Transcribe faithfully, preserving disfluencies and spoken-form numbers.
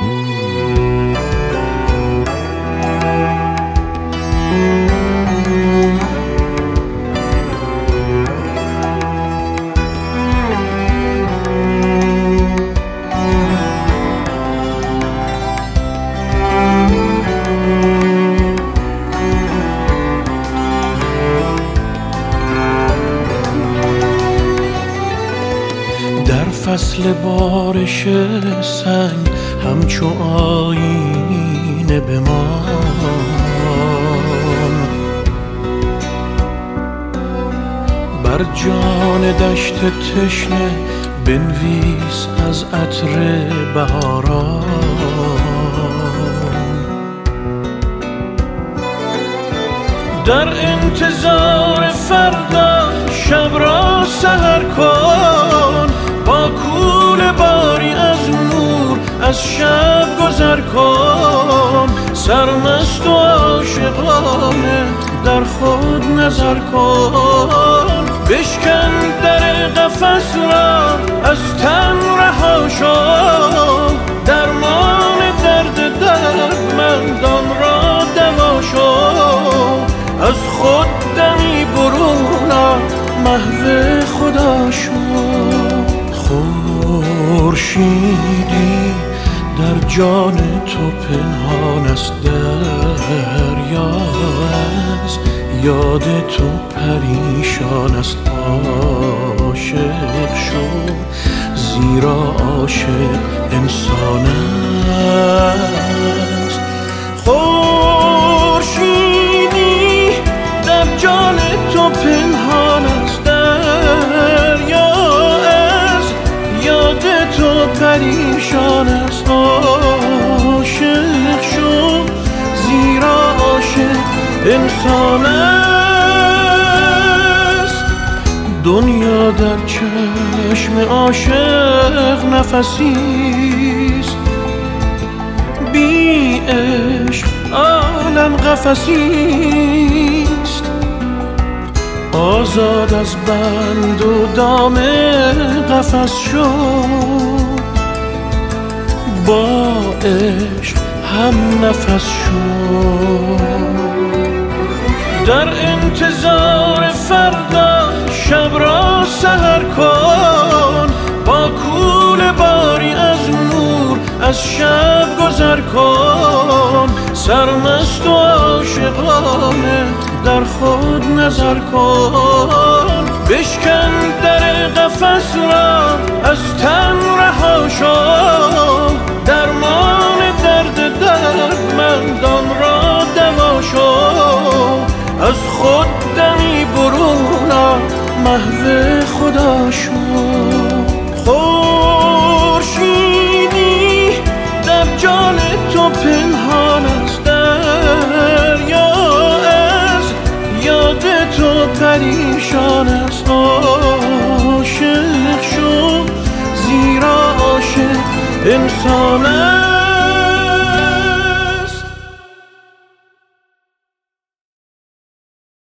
فصل بارش سنگ همچو آینه بمان، بر جان دشت تشنه بنویس از عطر بهاران. در انتظار فردا شب را سحر کن، با کوله باری از نور از شب گذر کن. سرمست و عاشقانه در خود نظر کن، بشکن در قفس را از تن رها شو. درمان درد دردمندان را دوا شو، از خود دمی برون آ، محو خدا شو. خورشیدی در جان تو پنهان است، دریا از یاد تو پریشان است. عاشق شو زیرا عاشق انسان است. خورشیدی در جان تو پنهان است، دریا از یاد تو پریشان است. عاشق شو زیرا عاشق انسان است. دنیا در چشم عاشق نفسیست، بی عشق عالم قفسیست. آزاد از بند و دام قفس شو، با عشق هم نفس شو. در انتظار فردا شب را سحر کن، با کوله باری از نور از شب گذر کن. سرمست و عاشقانه در خود نظر کن، بشکن در قفس را از تن رها شو. درمان درد دردمندان را دوا شو، از خود دمی برون آ، محو خدا شو. خورشیدی در جان تو پنهان است، دریا از یاد تو پریشان است. عاشق شو زیرا عاشق انسان است.